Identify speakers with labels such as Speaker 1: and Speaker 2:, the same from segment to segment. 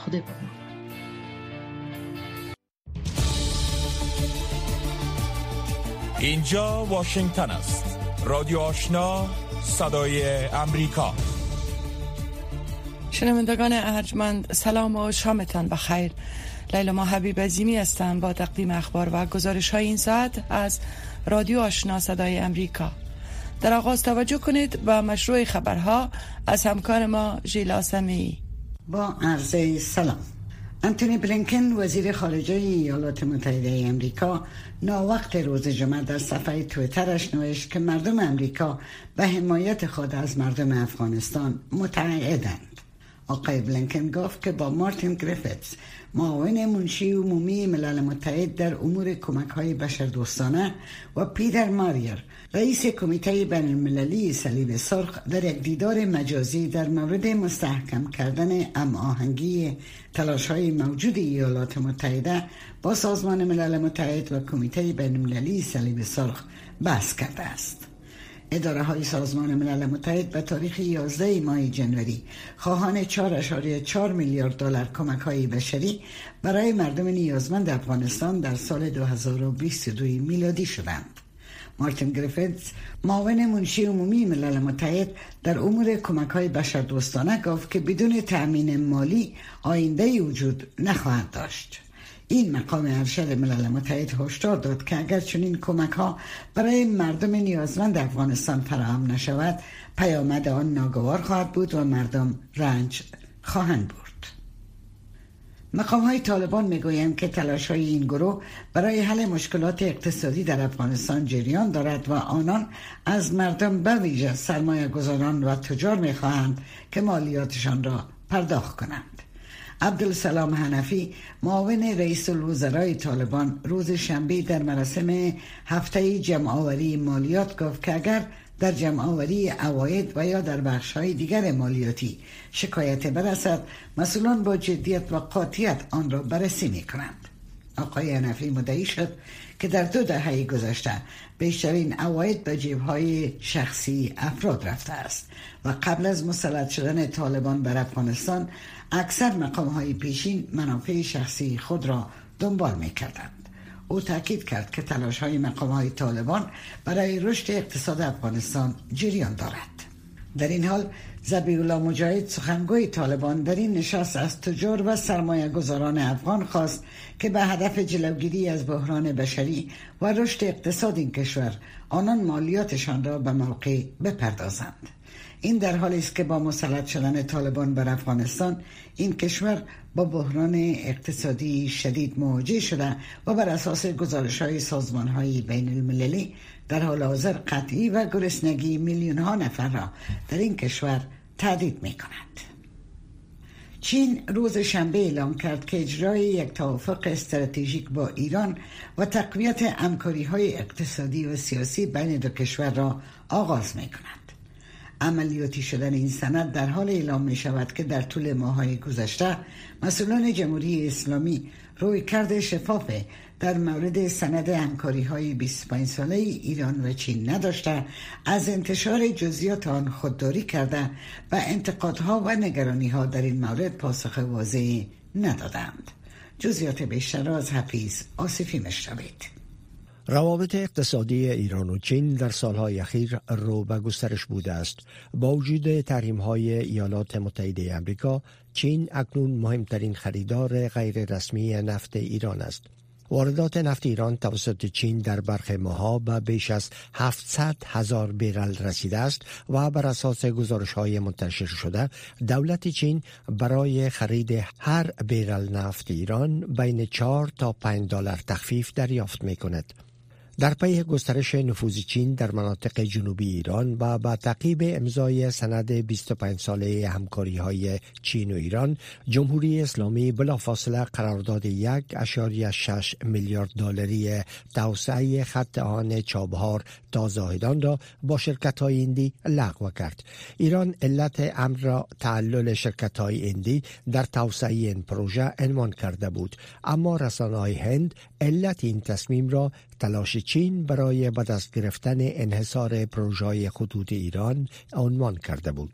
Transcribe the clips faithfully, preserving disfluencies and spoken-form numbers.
Speaker 1: خدا بمان.
Speaker 2: اینجا واشنگتن است. رادیو آشنا، صدای امریکا.
Speaker 3: شنوندگان ارجمند، سلام و شامتان بخیر. لیلا حبیب عظیمی هستم با تقدیم اخبار و گزارش های این ساعت از رادیو آشنا صدای امریکا. در آغاز توجه کنید به مشروع خبرها از همکار ما ژیلا سمیعی.
Speaker 4: با عرض سلام. انتونی بلینکن وزیر خارجه ایالات متحده امریکا ناوقت روز جمعه در صفحه توییترش نوشت که مردم امریکا به حمایت خود از مردم افغانستان متعهدند. آقای بلینکن گفت که با مارتین گریفیتس، معاون منشی عمومی ملل متحد در امور کمک‌های بشردوستانه، و پیتر ماریر، رئیس کمیته بین المللی صلیب سرخ، در یک دیدار مجازی در مورد مستحکم کردن هماهنگی تلاش‌های موجود ایالات متحده با سازمان ملل متحد و کمیته بین المللی صلیب سرخ بحث کرده است. اداره های سازمان ملل متحد به تاریخ یازده ماه جنوری خواهان چهار ممیز چهار میلیارد دلار کمک های بشری برای مردم نیازمند افغانستان در سال دو هزار و بیست و دو میلادی شدند. مارتین گریفیتس، معاون منشی عمومی ملل متحد در امور کمک های بشردوستانه، گفت که بدون تأمین مالی آینده وجود نخواهد داشت. این مقام ارشد ملل متحد هشدار داد که اگر چنین کمک ها برای مردم نیازمند افغانستان فراهم نشود، پیامد آن ناگوار خواهد بود و مردم رنج خواهند برد. مقام های طالبان میگویند که تلاش های این گروه برای حل مشکلات اقتصادی در افغانستان جریان دارد و آنان از مردم به ویژه سرمایه گذاران و تجار میخواهند که مالیاتشان را پرداخت کنند. عبدالسلام حنفی، معاون رئیس الوزراء طالبان، روز شنبه در مراسم هفته جمع‌آوری مالیات گفت که اگر در جمع‌آوری عواید و یا در بخش‌های دیگر مالیاتی شکایت برسد، مسئولان با جدیت و قاطعیت آن را بررسی می‌کنند. آقای حنفی مدعی شد که در دو دهه گذشته بیشترین عواید به جیب‌های شخصی افراد رفته است و قبل از مسلط شدن طالبان بر افغانستان اکثر مقام‌های پیشین منافع شخصی خود را دنبال می‌کردند. او تاکید کرد که تلاش‌های مقام‌های طالبان برای رشد اقتصاد افغانستان جریان دارد. در این حال ذبیح الله مجاهد، سخنگوی طالبان، در این نشست از تجار و سرمایه گذاران افغان خواست که به هدف جلوگیری از بحران بشری و رشد اقتصاد این کشور آنان مالیاتشان را به موقع بپردازند. این در حالی است که با مسلط شدن طالبان بر افغانستان این کشور با بحران اقتصادی شدید مواجه شده و بر اساس گزارش‌های سازمان‌های بین المللی در حال حاضر قطعی و گرسنگی میلیون‌ها نفر را در این کشور تهدید می‌کند. چین روز شنبه اعلام کرد که اجرای یک توافق استراتژیک با ایران و تقویت همکاری‌های اقتصادی و سیاسی بین دو کشور را آغاز می‌کند. عملیاتی شدن این سند در حال اعلام می شود که در طول ماه‌های گذشته مسئولان جمهوری اسلامی رویکرد شفاف در مورد سند همکاری‌های بیست و پنج ساله ایران و چین نداشته، از انتشار جزئیات آن خودداری کرده و انتقادها و نگرانی‌ها در این مورد پاسخ واضحی ندادند. جزئیات بیشتر از حفیظ آصفی مشنوید.
Speaker 5: روابط اقتصادی ایران و چین در سالهای اخیر رو به گسترش بوده است. با وجود تحریم‌های ایالات متحده آمریکا، چین اکنون مهمترین خریدار غیر رسمی نفت ایران است. واردات نفت ایران توسط چین در برخی ماه‌ها به بیش از هفتصد هزار بیرل رسیده است و بر اساس گزارش‌های منتشر شده، دولت چین برای خرید هر بیرل نفت ایران بین چهار تا پنج دلار تخفیف دریافت می‌کند. در پی گسترش نفوذ چین در مناطق جنوبی ایران و با تعقیب امضای سند بیست و پنج ساله همکاری‌های چین و ایران، جمهوری اسلامی بلافاصله قرارداد یک اشاریه شش میلیارد دلاری توسعه خط آهن چابهار تا زاهدان را با شرکت‌های هندی لغو کرد. ایران علت امر را تعلل شرکت‌های هندی در توسعه این پروژه عنوان کرده بود، اما رسانه‌های هند علت این تصمیم را تلاش چین برای به دست گرفتن انحصار پروژه‌های خطوط ایران عنوان کرده بود.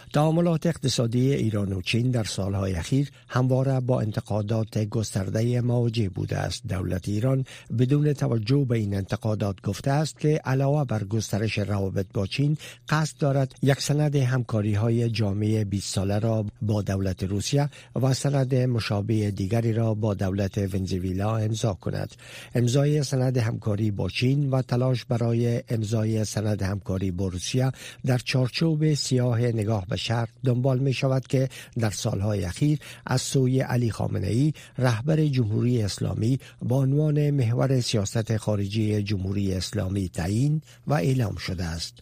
Speaker 5: تعاملات اقتصادی ایران و چین در سالهای اخیر همواره با انتقادات گسترده مواجه بوده است. دولت ایران بدون توجه به این انتقادات گفته است که علاوه بر گسترش روابط با چین قصد دارد یک سند همکاری های جامع بیست ساله را با دولت روسیه و سند مشابه دیگری را با دولت ونزوئلا امضا کند. امضای سند همکاری با چین و تلاش برای امضای سند همکاری با روسیه در چارچوب سیاه نگاه به شرق دنبال می شود که در سالهای اخیر از سوی علی خامنه‌ای رهبر جمهوری اسلامی با عنوان محور سیاست خارجی جمهوری اسلامی تعیین و اعلام شده است.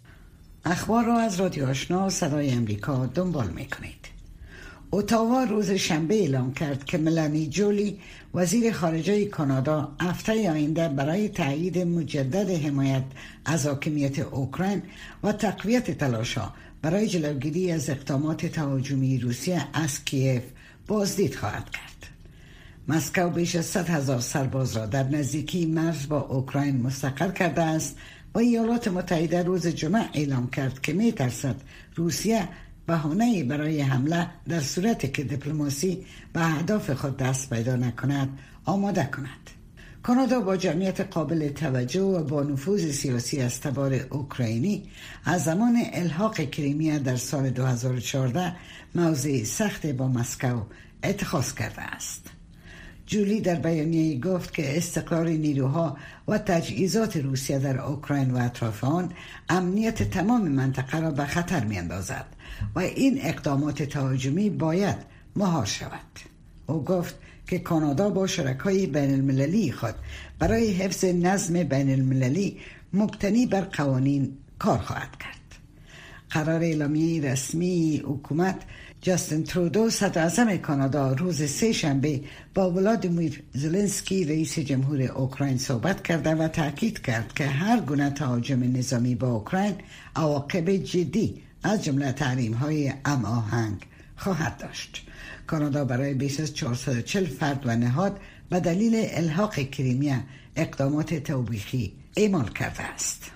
Speaker 4: اخبار را از رادیو آشنا صدای امریکا دنبال می کنید. اتاوا روز شنبه اعلام کرد که ملانی جولی وزیر خارجه کانادا هفته آینده برای تایید مجدد حمایت از حاکمیت اوکراین و تقویت تلاش‌ها برای جلوگیری از اقدامات تهاجمی روسیه از کیف بازدید خواهد کرد. مسکو بیش از صد هزار سرباز را در نزدیکی مرز با اوکراین مستقر کرده است و ایالات متحده روز جمعه اعلام کرد که می ترسد روسیه بهانه‌ای برای حمله در صورتی که دیپلماسی به اهداف خود دست پیدا نکند آماده کند. کانادا با جمعیت قابل توجه و با نفوذ سیاسی از تبار اوکراینی از زمان الحاق کریمیا در سال دو هزار و چهارده موضع سخت با مسکو اتخاذ کرده است. جولی در بیانیه‌ای گفت که استقرار نیروها و تجهیزات روسیه در اوکراین و اطراف آن امنیت تمام منطقه را به خطر می‌اندازد و این اقدامات تهاجمی باید مهار شود. او گفت که کانادا با شرکای بین المللی خود برای حفظ نظم بین المللی مبتنی بر قوانین کار خواهد کرد. قرار اعلامیه رسمی حکومت جاستین ترودو صدر اعظم کانادا روز سه شنبه با ولادیمیر زلنسکی رئیس جمهور اوکراین صحبت کرده و تاکید کرد که هر گونه تهاجم نظامی با اوکراین عواقب جدی از جمله تحریم‌های هماهنگ خواهد داشت. کانادا برای بیش از چهارصد و چهل فرد و نهاد به دلیل الحاق کریمیا اقدامات توبیخی اعمال کرده است.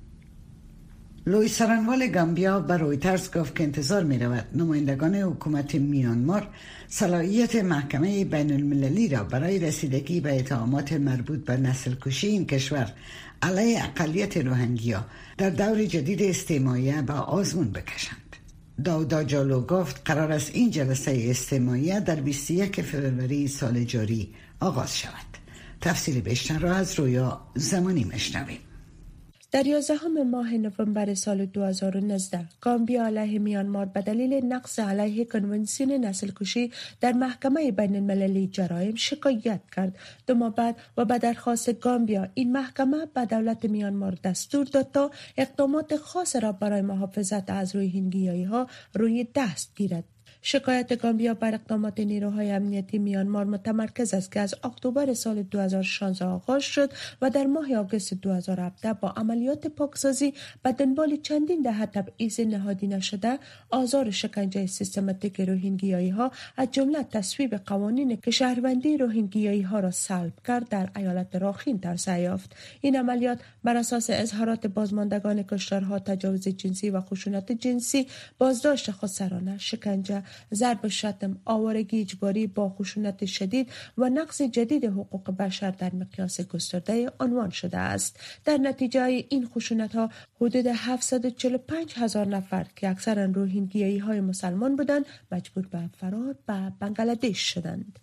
Speaker 4: لوئیس سارانوال گامبیا به رویترز گفت که انتظار می رود نمایندگان حکومت میانمار صلاحیت محکمه بین المللی را برای رسیدگی به اتهامات مربوط به نسل کشی این کشور علیه اقلیت روهینگیا در دور جدید استعماریه به آزمون بکشند. داودا جالو گفت قرار است این جلسه استماعیه در بیست و یک فروری سال جاری آغاز شود. تفصیل بیشتر را از رویا زمانی مشنویم.
Speaker 1: در یازدهم ماه نوامبر سال دو هزار و نوزده گامبیا علیه میانمار به دلیل نقض علیه کنونسیون نسل کشی در محکمه بین المللی جرایم شکایت کرد. دو ماه بعد و به درخواست گامبیا این محکمه به دولت میانمار دستور داد تا اقدامات خاص را برای محافظت از روهینگیایی ها روی دست گیرد. شکایت گامبیا بر اقدامات نیروهای امنیتی میانمار متمرکز است که از اکتبر سال دو هزار و شانزده آغاز شد و در ماه آگوست دو هزار و هفده با عملیات پاکسازی به دنبال چندین دهه تبعیض نهادی نشده، آزار و شکنجه سیستماتیک روهینگیایی ها از جمله تصویب قوانین که شهروندی روهینگیایی ها را سلب کرد در ایالت راخین توسعه یافت. این عملیات بر اساس اظهارات بازماندگان کشتارها تجاوز جنسی و خشونت جنسی، بازداشت خودسرانه، شکنجه، ضرب و شتم، آوارگی اجباری با خشونت شدید و نقض جدید حقوق بشر در مقیاس گسترده عنوان شده است. در نتیجه این خشونت ها حدود هفتصد و چهل و پنج هزار نفر که اکثرا روهینگیایی های مسلمان بودند مجبور به فرار به بنگلادش شدند.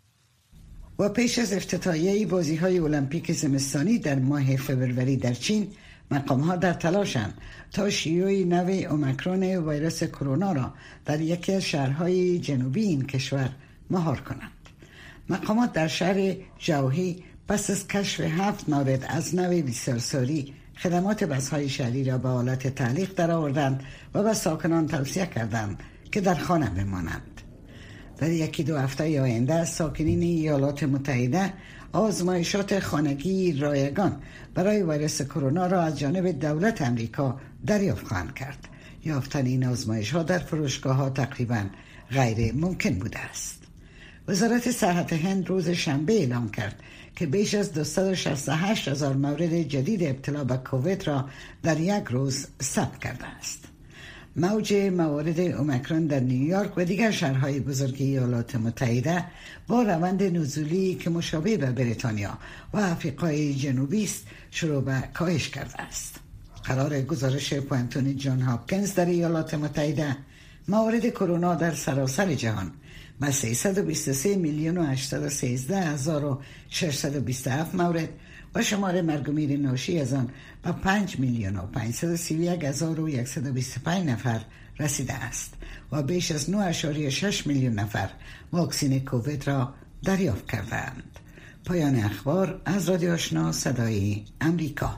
Speaker 4: و پیش از افتتاحیه بازی‌های المپیک زمستانی در ماه فوریه در چین، مقام‌ها در تلاشند تا شیوع نو اومیکرون ویروس کرونا را در یکی از شهرهای جنوبی این کشور مهار کنند. مقامات در شهر جوهی پس از کشف هفت مورد از نو بیسارساری خدمات بس‌های شهری را به حالت تعلیق درآوردند و به ساکنان توصیه کردند که در خانه بمانند. در یکی دو هفته آینده ساکنین ایالات متحده آزمایشات خانگی رایگان برای ویروس کرونا را از جانب دولت امریکا دریافت خواهند کرد. یافتن این آزمایش ها در فروشگاه ها تقریبا غیر ممکن بوده است. وزارت صحت هند روز شنبه اعلام کرد که بیش از دویست و شصت و هشت هزار مورد جدید ابتلا به کووید را در یک روز ثبت کرده است. موج موارد اومیکرون در نیویورک و دیگر شهرهای بزرگ ایالات متحده با روند نزولی که مشابه به بریتانیا و آفریقای جنوبی است شروع به کاهش کرده است. قرار گزارش پوانتونی جان هاپکینز در ایالات متحده، موارد کرونا در سراسر جهان به سیصد و بیست و سه میلیون و هشتصد و سیزده هزار و ششصد و بیست و هفت مورد و شمار مرگ و میر ناشی از آن به پنج میلیون و پانصد و سی و یک هزار و صد و بیست و پنج نفر رسیده است و بیش از نه ممیز شش میلیون نفر واکسن کووید را دریافت کردند. پایان اخبار از رادیو آشنا صدای امریکا.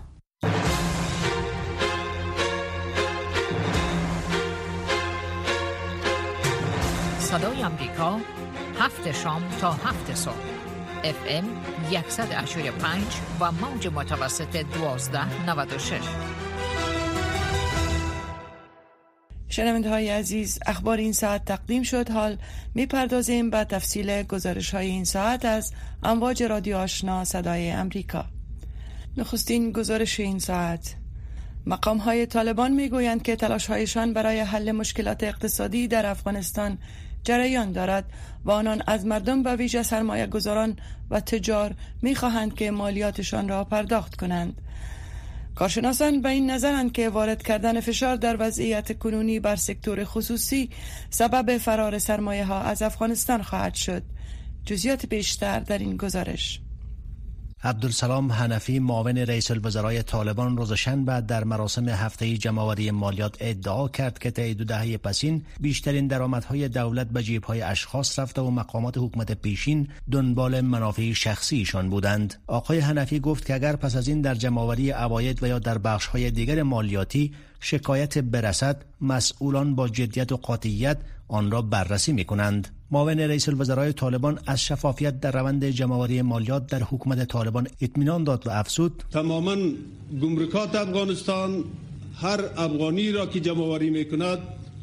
Speaker 6: صدای امریکا، هفت شام تا هفت صبح، اف ام صد و هشتاد و پنج و موج متوسط دوازده نود و شش.
Speaker 3: شنونده های عزیز، اخبار این ساعت تقدیم شد. حال می پردازیم به تفصیل گزارش های این ساعت از امواج رادیو آشنا صدای امریکا. نخستین گزارش این ساعت: مقام های طالبان می گویند که تلاش هایشان برای حل مشکلات اقتصادی در افغانستان جریان دارد و آنان از مردم به ویژه سرمایه گذاران و تجار می خواهند که مالیاتشان را پرداخت کنند. کارشناسان به این نظرند که وارد کردن فشار در وضعیت کنونی بر سکتور خصوصی سبب فرار سرمایه ها از افغانستان خواهد شد. جزئیات بیشتر در این گزارش.
Speaker 7: عبدالسلام حنفی، معاون رئیس الوزرای طالبان، روز شنبه در مراسم هفته جمع‌آوری مالیات ادعا کرد که طی دو دهه پسین بیشترین درآمدهای دولت به جیب‌های اشخاص رفته و مقامات حکومت پیشین دنبال منافع شخصیشان بودند. آقای حنفی گفت که اگر پس از این در جمع‌آوری عواید و یا در بخش‌های دیگر مالیاتی شکایت برسد، مسئولان با جدیت و قاطعیت آن را بررسی می‌کنند. معاون رئیس الوزرای طالبان از شفافیت در روند جمع‌آوری مالیات در حکومت طالبان اطمینان داد و افزود:
Speaker 8: تماما گمرکات افغانستان هر افغانی را که جمع‌آوری می‌کند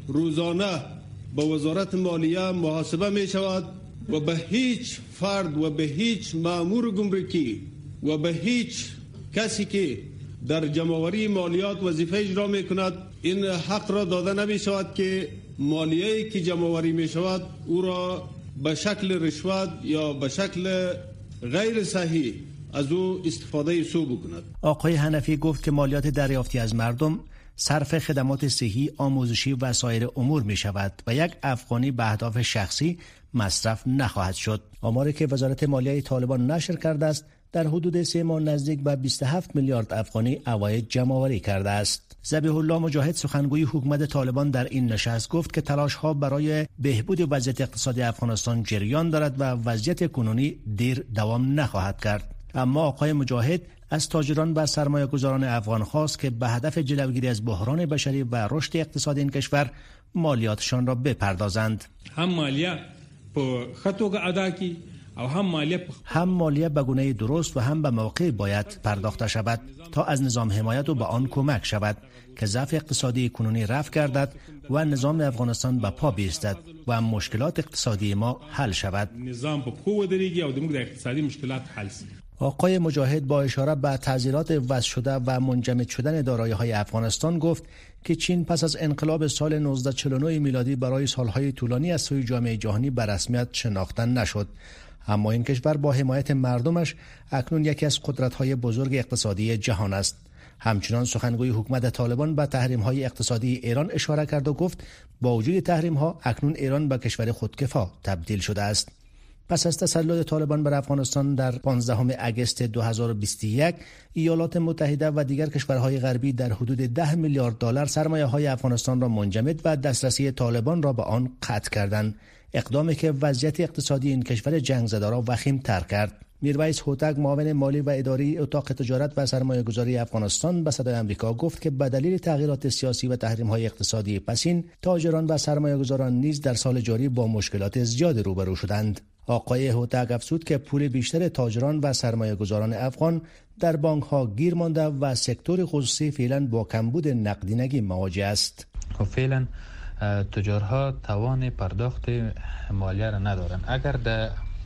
Speaker 8: روزانه با وزارت مالیه محاسبه می‌شود و به هیچ فرد و به هیچ مأمور گمرکی و به هیچ کسی که در جمع‌آوری مالیات وظیفه اجرا می‌کند این حق را داده نمی‌شود که مالیه‌ای که جمع‌آوری می‌شود او را به شکل رشوت یا به شکل غیر صحیح از او استفاده سو بکند.
Speaker 7: آقای حنفی گفت که مالیات دریافتی از مردم صرف خدمات صحی، آموزشی و سایر امور می‌شود و یک افغانی به اهداف شخصی مصرف نخواهد شد. آماری که وزارت مالیه طالبان نشر کرده است در حدود سه ماه نزدیک به بیست و هفت میلیارد افغانی عواید جمع‌آوری کرده است. ذبیح الله مجاهد، سخنگوی حکومت طالبان، در این نشست گفت که تلاش‌ها برای بهبود وضعیت اقتصادی افغانستان جریان دارد و وضعیت کنونی دیر دوام نخواهد کرد. اما آقای مجاهد از تاجران و سرمایه‌گذاران افغان خواست که به هدف جلوگیری از بحران بشری و رشد اقتصادی این کشور مالیاتشان را بپردازند.
Speaker 9: هم مالیه په خطوګه ادا کی او هم مالیه
Speaker 7: هم مالیه به گونه درست و هم به موقع باید پرداخته شود تا از نظام حمایت و به آن کمک شود که ضعف اقتصادی کنونی رفع گردد و نظام افغانستان به پا بیستد و مشکلات اقتصادی ما حل شود.
Speaker 9: نظام په پو ودرېږي او د اقتصادي مشکلات حل شي.
Speaker 7: آقای مجاهد با اشاره به تعذیرات وضع شده و منجمد شدن دارایی‌های افغانستان گفت که چین پس از انقلاب سال نوزده چهل و نه میلادی برای سالهای طولانی از سوی جامعه جهانی به رسمیت شناخته نشد، اما این کشور با حمایت مردمش اکنون یکی از قدرت‌های بزرگ اقتصادی جهان است. همچنان سخنگوی حکومت طالبان به تحریم‌های اقتصادی ایران اشاره کرد و گفت با وجود تحریم‌ها اکنون ایران به کشور خودکفا تبدیل شده است. پس از تسلط طالبان بر افغانستان در پانزدهم اگست دو هزار و بیست و یک، ایالات متحده و دیگر کشورهای غربی در حدود ده میلیارد دلار سرمایه‌های افغانستان را منجمد و دسترسی طالبان را به آن قطع کردند، اقدامی که وضعیت اقتصادی این کشور جنگ زده را وخیم‌تر کرد. میرویس هوتک، معاون مالی و اداری اتاق تجارت و سرمایه‌گذاری افغانستان، به صدای آمریکا گفت که به دلیل تغییرات سیاسی و تحریم‌های اقتصادی پسین، تاجران و سرمایه‌گذاران نیز در سال جاری با مشکلات زیادی روبرو شدند. آقای هوتک افزود که پول بیشتر تاجران و سرمایه‌گذاران افغان در بانک‌ها گیر مانده و سکتور خصوصی فعلا با کمبود نقدینگی مواجه است.
Speaker 10: فعلا تجارها توان پرداخت مالیه را ندارند. اگر در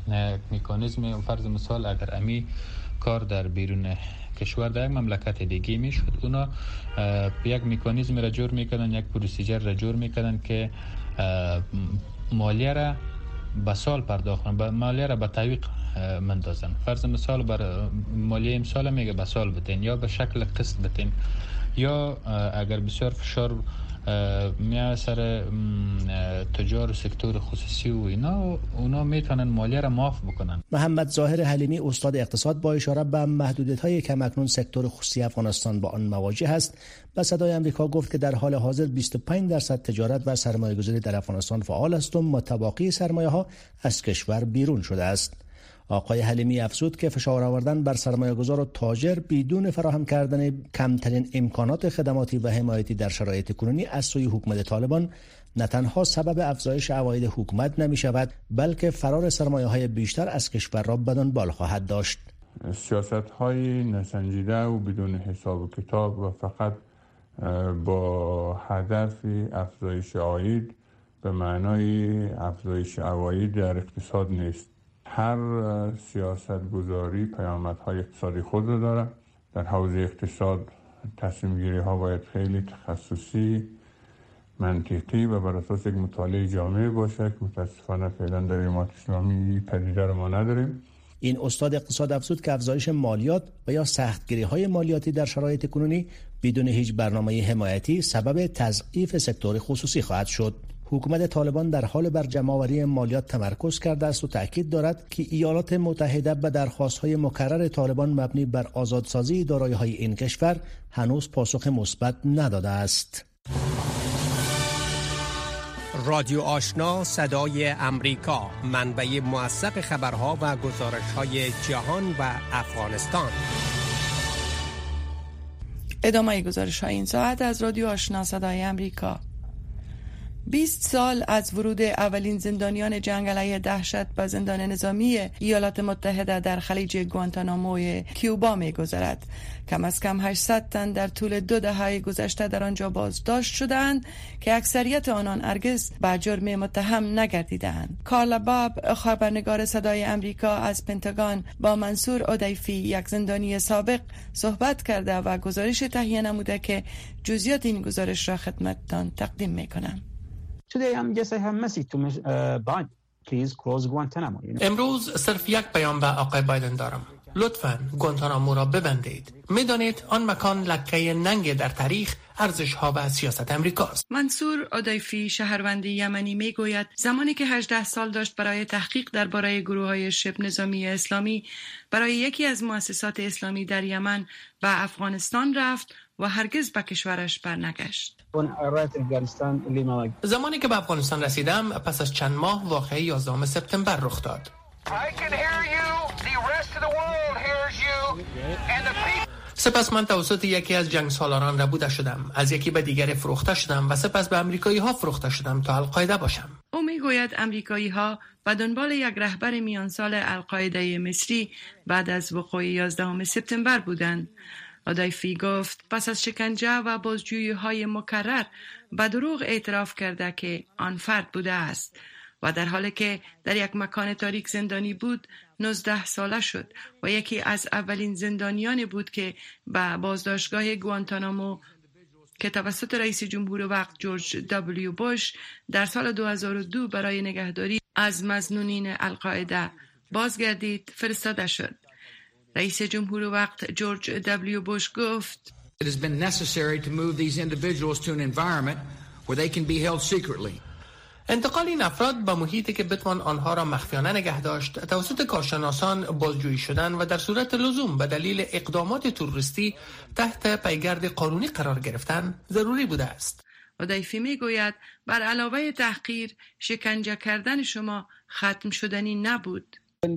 Speaker 10: مکانیزم فرض مثال اگر امی کار در بیرون کشور در یک مملکت دیگه میشد، اونا یک مکانیزم را جور میکنن، یک پروسیجر را جور میکنن که مالیه را به سال پرداخت کنن، مالیه را به تعویق مندازن. فرض مثال بر مالیه امسال میگه به سال بتین یا به شکل قسط بتین، یا اگر بسیار فشار میاد سر تجار و سکتور خصوصی و اینا، اونا میتونن مالیه را معاف بکنن.
Speaker 7: محمد ظاهر حلیمی استاد اقتصاد با اشاره به محدودیت‌های کماکنون سکتور خصوصی افغانستان با آن مواجه است، به صدای آمریکا گفت که در حال حاضر بیست و پنج درصد تجارت و سرمایه‌گذاری در افغانستان فعال است و متباقی سرمایه‌ها از کشور بیرون شده است. آقای حلیمی افزود که فشار آوردن بر سرمایه‌گذار و تاجر بدون فراهم کردن کمترین امکانات خدماتی و حمایتی در شرایط کنونی از سوی حکومت طالبان نه تنها سبب افزایش عواید حکومت نمی شود، بلکه فرار سرمایه‌های بیشتر از کشور را به دنبال خواهد داشت.
Speaker 11: سیاست‌های نسنجیده و بدون حساب و کتاب و فقط با هدف افزایش عاید به معنای افزایش عواید در اقتصاد نیست. هر سیاست گذاری پیامدهای اقتصادی خود رو داره. در حوزه اقتصاد تصمیم گیری ها باید خیلی تخصصی، منطقی و بر اساس یک مطالعه جامع باشه که متاسفانه فعلا در امارات اسلامی پدیده رو ما نداریم.
Speaker 7: این استاد اقتصاد افزود که افزایش مالیات و یا سختگیری های مالیاتی در شرایط کنونی بدون هیچ برنامه حمایتی سبب تضعیف سکتور خصوصی خواهد شد. حکومت طالبان در حال بر جمع‌آوری مالیات تمرکز کرده است و تاکید دارد که ایالات متحده به درخواست‌های مکرر طالبان مبنی بر آزادسازی دارایی‌های این کشور هنوز پاسخ مثبت نداده است.
Speaker 12: رادیو آشنا صدای امریکا، منبع موثق خبرها و گزارش‌های جهان و افغانستان.
Speaker 3: ادامه گزارش‌های این ساعت از رادیو آشنا صدای امریکا. بیست سال از ورود اولین زندانیان جنگ علیه دهشت به زندان نظامی ایالات متحده در خلیج گوانتانامو کیوبا می‌گذرد. کم از کم هشتصد تن در طول دو دهه گذشته در آنجا بازداشت شدند که اکثریت آنان هرگز به جرم متهم نگردیدند. کارلا باب، خبرنگار صدای امریکا از پنتاگون، با منصور اودیفی، یک زندانی سابق، صحبت کرده و گزارش تهیه نموده که جزئیات این گزارش را خدمتتان تقدیم می‌کنم.
Speaker 13: امروز صرف یک پیام به آقای بایدن دارم. لطفاً گوانتانامو را ببندید. میدانید آن مکان لکه ننگ در تاریخ ارزش‌ها و سیاست امریکاست.
Speaker 3: منصور اودیفی، شهروند یمنی، میگوید زمانی که هجده سال داشت برای تحقیق درباره گروه‌های شبه نظامی اسلامی برای یکی از مؤسسات اسلامی در یمن به افغانستان رفت و هرگز به کشورش برنگشت.
Speaker 13: زمانی که به افغانستان رسیدم پس از چند ماه واقعه یازدهم سپتامبر رخ داد. سپس من توسط یکی از جنگ سالاران ربوده شدم، از یکی به دیگر فروخته شدم و سپس به امریکایی ها فروخته شدم تا القاعده باشم.
Speaker 3: او میگوید امریکایی ها به دنبال یک رهبر میان سال القاعده مصری بعد از وقوع یازدهم سپتامبر بودند. اودیفی گفت پس از شکنجه و بازجویی های مکرر به دروغ اعتراف کرده که آن فرد بوده است و در حالی که در یک مکان تاریک زندانی بود نوزده ساله شد و یکی از اولین زندانیان بود که به بازداشتگاه گوانتانامو که توسط رئیس جمهور وقت جورج دبلیو بوش در سال دو هزار و دو برای نگهداری از مظنونین القاعده بازگردید فرستاده شد. رئیس جمهور وقت جورج دبلیو بوش گفت
Speaker 14: It has been necessary to move these individuals to an environment where they can be held secretly.
Speaker 13: انتقال این افراد به محیطی که بتوان آنها را مخفیانه نگه داشت توسط کارشناسان بازجویی شدن و در صورت لزوم به دلیل اقدامات تروریستی تحت پیگرد قانونی قرار گرفتن ضروری بوده است.
Speaker 3: اودیفی میگوید بر علاوه تحقیر، شکنجه کردن شما ختم شدنی نبود.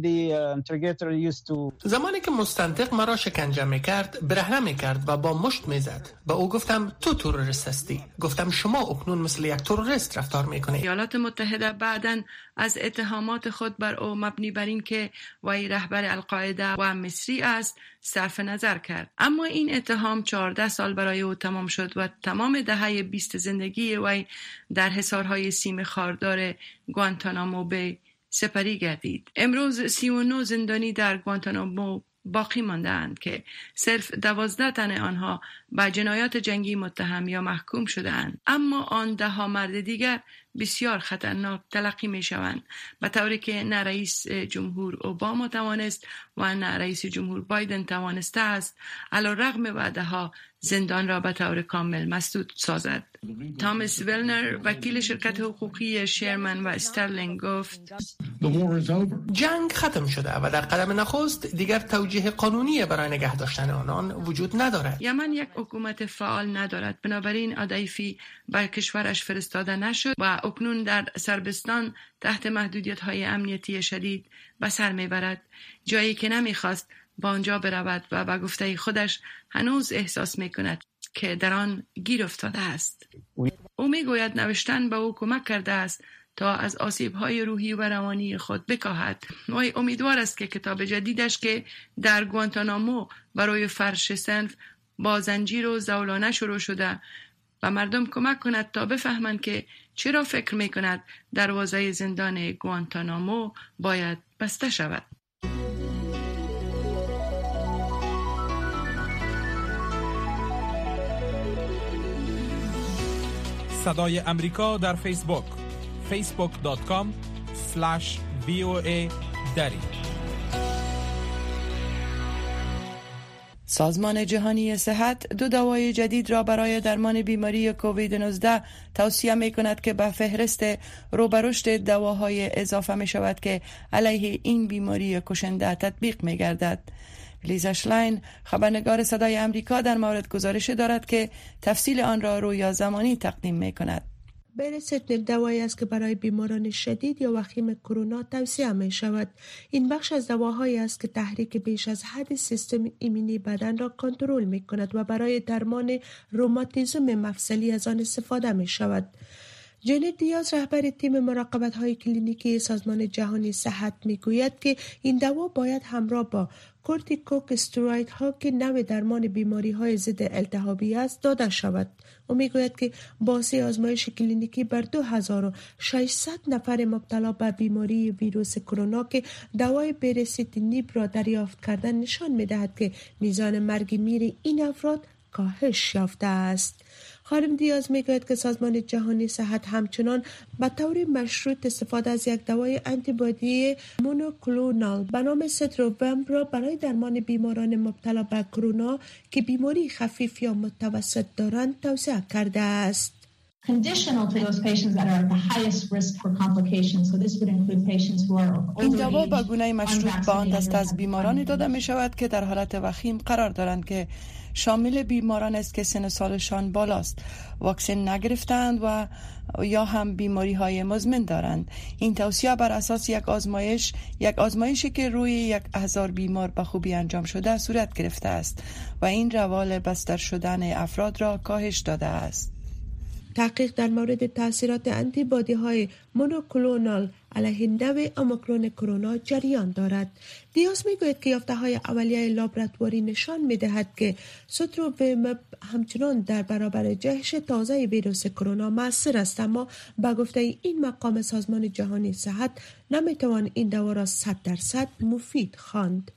Speaker 13: زمانی که مستنطق مرا شکنجه میکرد برهنه میکرد و با مشت میزد. با او گفتم تو تروریست هستی. گفتم شما اکنون مثل یک تروریست رفتار میکنید.
Speaker 3: ایالات متحده بعداً از اتهامات خود بر او مبنی بر این که وی رهبر القاعده و مصری است صرف نظر کرد. اما این اتهام چهارده سال برای او تمام شد و تمام دهه بیست زندگی وی در حصارهای سیم خاردار گوانتانامو بی سپری گردید. امروز سی و نه زندانی در گوانتانامو باقی مانده‌اند که صرف دوازده تن آنها به جنایات جنگی متهم یا محکوم شده‌اند، اما آن ده ها مرد دیگر بسیار خطرناک تلقی می شوند، به طوری که نه رئیس جمهور اوباما توانست و نه رئیس جمهور بایدن توانسته است علیرغم وعده‌ها زندان را به طور کامل مسدود سازد. تامس ویلنر وکیل شرکت حقوقی شرمن و استرلینگ گفت
Speaker 13: جنگ ختم شده و در قدم نخست دیگر توجیه قانونی برای نگه داشتن آنان وجود ندارد.
Speaker 3: یمن یک حکومت فعال ندارد، بنابراین آدایفی به کشورش فرستاده نشد و اکنون در سربستان تحت محدودیت‌های امنیتی شدید به سر میبرد، جایی که نمیخواست با آنجا برود و به گفته خودش هنوز احساس میکند که در آن گیر افتاده است. او میگوید نوشتن به او کمک کرده است تا از آسیب‌های روحی و روانی خود بکاهد. وی امیدوار است که کتاب جدیدش که در گوانتانامو برای فرش صنف با زنجیر و زولانه شروع شده و مردم کمک کند تا بفهمند که چرا فکر میکند دروازه زندان گوانتانامو باید بسته شود.
Speaker 2: صدای امریکا در فیسبوک فیسبوک دات کام اسلش وی او ای دری.
Speaker 3: سازمان جهانی صحت دو دوای جدید را برای درمان بیماری کووید نوزده توصیه می کند که به فهرست رو به رشد دواهای اضافه می شود که علیه این بیماری کشنده تطبیق می گردد. لیزا شلاین خبرنگار صدای امریکا در مورد گزارش دارد که تفصیل آن را رویا زمانی تقدیم می کند.
Speaker 1: برسیتنیب دوایی است که برای بیماران شدید یا وخیم کرونا توصیه می شود. این بخش از دواهایی است که تحریک بیش از حد سیستم ایمنی بدن را کنترل می کند و برای درمان روماتیسم مفصلی از آن استفاده می شود. جنید دیاز رهبر تیم مراقبت های کلینیکی سازمان جهانی صحت می گوید که این دوا باید همراه با کورتیکوستروئید ها که نوع درمان بیماری های ضد التهابی است داده شود. او می گوید که بازی آزمایش کلینیکی بر دو هزار و ششصد نفر مبتلا به بیماری ویروس کرونا که دوای برسیتنیب را دریافت کردن نشان می دهد که میزان مرگ میر این افراد کاهش یافته است. خانم دیاز میگوید که سازمان جهانی صحت همچنان به طور مشروط استفاده از یک دوای آنتیبادی مونوکلونال به نام ستروومب را برای درمان بیماران مبتلا به کرونا که بیماری خفیف یا متوسط دارند توصیه کرده است.
Speaker 3: این دوا با گونه مشروط به آن دست از بیمارانی داده می شود که در حالت وخیم قرار دارند که شامل بیماران است که سن سالشان بالاست، واکسن نگرفتند و یا هم بیماری های مزمن دارند. این توصیه بر اساس یک آزمایش یک آزمایشی که روی یک هزار بیمار به خوبی انجام شده صورت گرفته است و این روال بستر شدن افراد را کاهش داده است.
Speaker 1: تحقیق در مورد تاثیرات آنتیبادی های مونوکلونال علیه نوع اومیکرون کرونا جریان دارد. دیاز میگوید که یافته های اولیه لابراتواری نشان میدهد که ستروومب همچنان در برابر جهش تازه ویروس کرونا مؤثر است، اما با گفته این مقام سازمان جهانی صحت نمیتوان این دوا را صد درصد مفید خواند.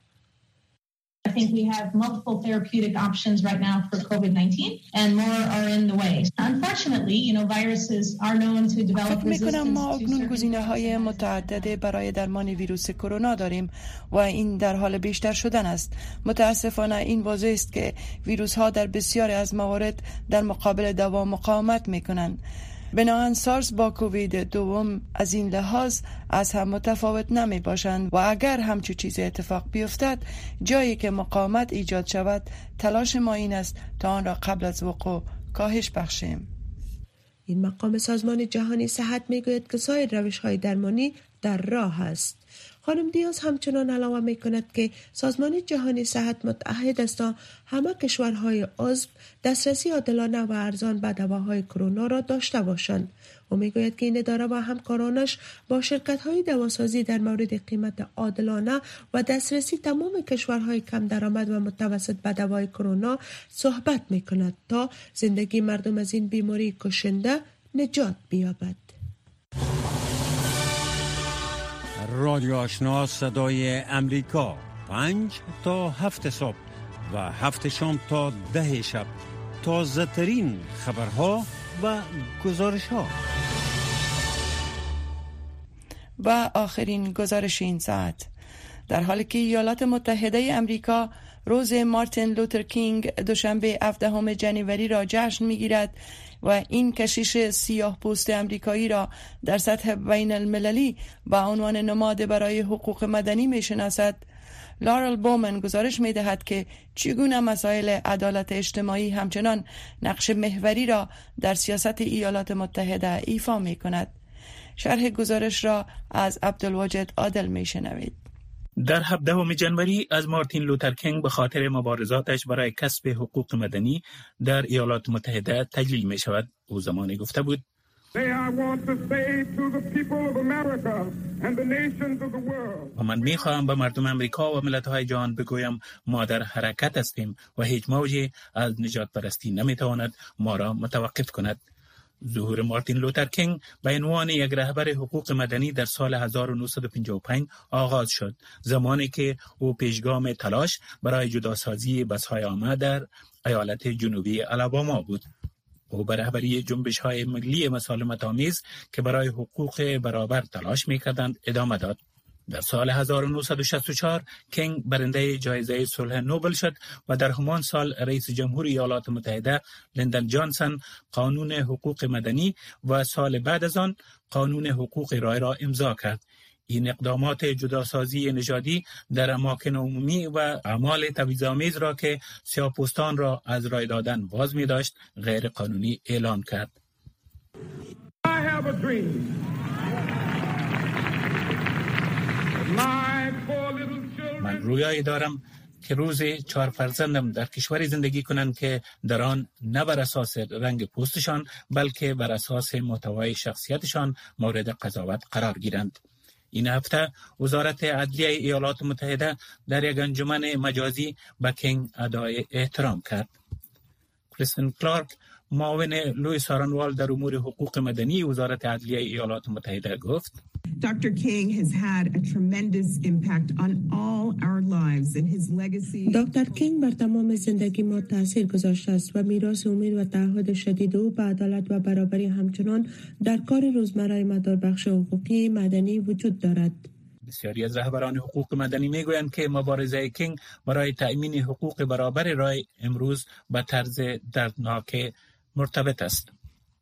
Speaker 15: I think we have multiple therapeutic options right now for COVID nineteen and more are in the way. Unfortunately, you know, viruses are known to develop resistance.
Speaker 3: فکر می‌کنم ما اکنون گزینه‌های متعدد برای درمان ویروس کرونا داریم و این در حال بیشتر شدن است. متاسفانه این واضح است که ویروس‌ها در بسیاری از موارد در مقابل دوا مقاومت می‌کنند. بنابراین سارس با کووید دوم از این لحاظ از هم متفاوت نمی باشند و اگر همچون چیزی اتفاق بیفتد جایی که مقاومت ایجاد شود تلاش ما این است تا آن را قبل از وقوع کاهش بخشیم.
Speaker 1: این مقام سازمان جهانی صحت می گوید که سایر روش های درمانی در راه است. خانم دیاز همچنان علاوه می کند که سازمان جهانی صحت متعهد است تا همه کشورهای عضو دسترسی عادلانه و ارزان به دواهای کرونا را داشته باشند. او می گوید که این اداره و همکارانش با شرکت‌های دواسازی در مورد قیمت عادلانه و دسترسی تمام کشورهای کم درآمد و متوسط به دوای کرونا صحبت می کند تا زندگی مردم از این بیماری کشنده نجات بیابد.
Speaker 16: رادیو آشنا صدای امریکا پنج تا هفت صبح و هفت شام تا ده شب تازه ترین خبرها و گزارش ها.
Speaker 3: و آخرین گزارش این ساعت، در حالی که ایالات متحده امریکا روز مارتین لوتر کینگ دوشنبه هفدهم جنوری را جشن می‌گیرد و این کشیش سیاه پوست امریکایی را در سطح بین المللی با عنوان نماد برای حقوق مدنی می‌شناسد، لارل بومن گزارش می‌دهد که چگونه مسائل عدالت اجتماعی همچنان نقش محوری را در سیاست ایالات متحده ایفا می‌کند. شرح گزارش را از عبدالواجد عادل می‌شنوید.
Speaker 17: در هفدهم جنوری از مارتین لوتر کینگ به خاطر مبارزاتش برای کسب حقوق مدنی در ایالات متحده تجلیل می شود. او زمانی گفته بود: و من می خواهم به مردم امریکا و ملت‌های جهان بگویم ما در حرکت هستیم و هیچ موجی از نجات پرستی نمی تواند ما را متوقف کند. ظهور مارتین لوتر کینگ به عنوان یک رهبر حقوق مدنی در سال هزار و نهصد و پنجاه و پنج آغاز شد، زمانی که او پیشگام تلاش برای جداسازی بس‌های عامه در ایالت جنوبی آلاباما بود. او به رهبری جنبش‌های ملی مسالمت‌آمیز که برای حقوق برابر تلاش می‌کردند ادامه داد. در سال هزار و نهصد و شصت و چهار کینگ برنده جایزه صلح نوبل شد و در همان سال رئیس جمهور ایالات متحده لیندن جانسون قانون حقوق مدنی و سال بعد از آن قانون حقوق رای را امضا کرد. این اقدامات جداسازی نژادی در اماکن عمومی و اعمال تبعیض‌آمیز را که سیاه‌پوستان را از رای دادن باز می داشت غیر قانونی اعلان کرد.
Speaker 18: I have a dream.
Speaker 17: من رویایی دارم که روزی چهار فرزندم در کشوری زندگی کنند که در آن نه بر اساس رنگ پوستشان بلکه بر اساس محتوای شخصیتشان مورد قضاوت قرار گیرند. این هفته وزارت عدلیه ایالات متحده در یک انجمن مجازی به کینگ ادای احترام کرد. کریستین کلارک، معاون لوئیس آرنوال در امور حقوق مدنی وزارت عدلیه ایالات متحده گفت:
Speaker 19: Doctor King has had a tremendous impact on all our lives and his legacy.
Speaker 1: دکتر کینگ بر تمام زندگی ما تاثیر گذاشته است و میراث امید و تعهد شدید او به عدالت و برابری همچنان در کار روزمره مداربخش حقوقی مدنی وجود دارد.
Speaker 17: بسیاری از رهبران حقوق مدنی میگویند که مبارزه کینگ برای تأمین حقوق برابر رای امروز به طرز دردناک مرتبط است.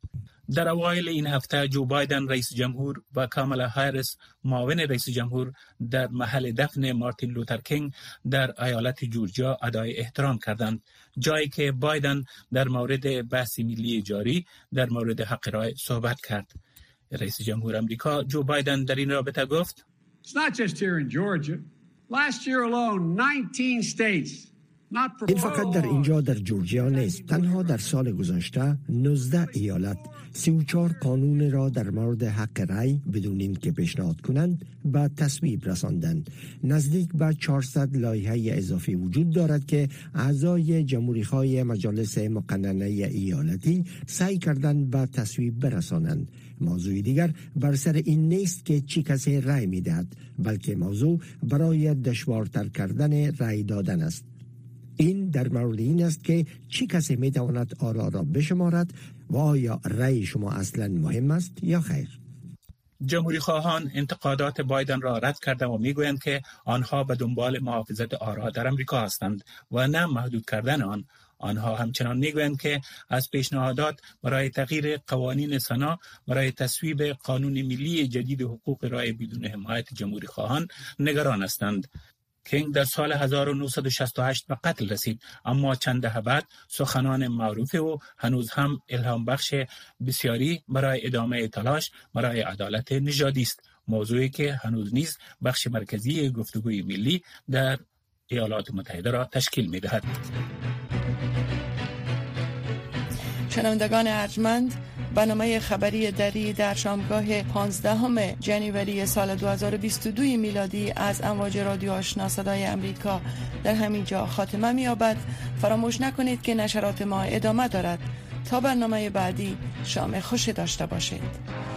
Speaker 17: در اوایل این هفته جو بایدن رئیس جمهور و کامالا هریس معاون رئیس جمهور در محل دفن مارتین لوتر کینگ در ایالت جورجیا ادای احترام کردند، جایی که بایدن در مورد بحث ملی جاری در مورد حق رای صحبت کرد. رئیس جمهور امریکا جو بایدن در این رابطه گفت:
Speaker 18: It's not just here in Georgia. Last year alone, nineteen states.
Speaker 5: این فقط در اینجا در جورجیا نیست، تنها در سال گذشته نوزده ایالت سی و چهار قانون را در مورد حق رأی بدون اینکه پیشنهاد کنند به تصویب رساندند. نزدیک به چهارصد لایحه اضافی وجود دارد که اعضای جمهوری‌خواه مجالس مقننه ایالتی سعی کردند به تصویب برسانند. موضوع دیگر بر سر این نیست که چی کسی رأی می‌دهد، بلکه موضوع برای دشوارتر کردن رأی دادن است. این در مورد این است که چی کسی می تواند آرا را بشمارد و آیا رأی شما اصلا مهم است یا خیر.
Speaker 17: جمهوری خواهان انتقادات بایدن را رد کرده و می گویند که آنها به دنبال محافظت آرا در امریکا هستند و نه محدود کردن آن. آنها همچنان می گویند که از پیشنهادات برای تغییر قوانین سنا برای تصویب قانون ملی جدید حقوق رای بدون حمایت جمهوری خواهان نگران هستند. کینگ در سال هزار و نهصد و شصت و هشت به قتل رسید، اما چند دهه بعد سخنان معروف او هنوز هم الهام بخش بسیاری برای ادامه تلاش برای عدالت نژادی است، موضوعی که هنوز نیز بخش مرکزی گفتگوی ملی در ایالات متحده را تشکیل می‌دهد.
Speaker 3: شنوندگان ارجمند، برنامه خبری دری در شامگاه پانزدهم جنوری سال دو هزار و بیست و دو میلادی از امواج رادیو آشنا صدای امریکا در همین جا خاتمه می‌یابد. فراموش نکنید که نشرات ما ادامه دارد. تا برنامه بعدی شام خوش داشته باشید.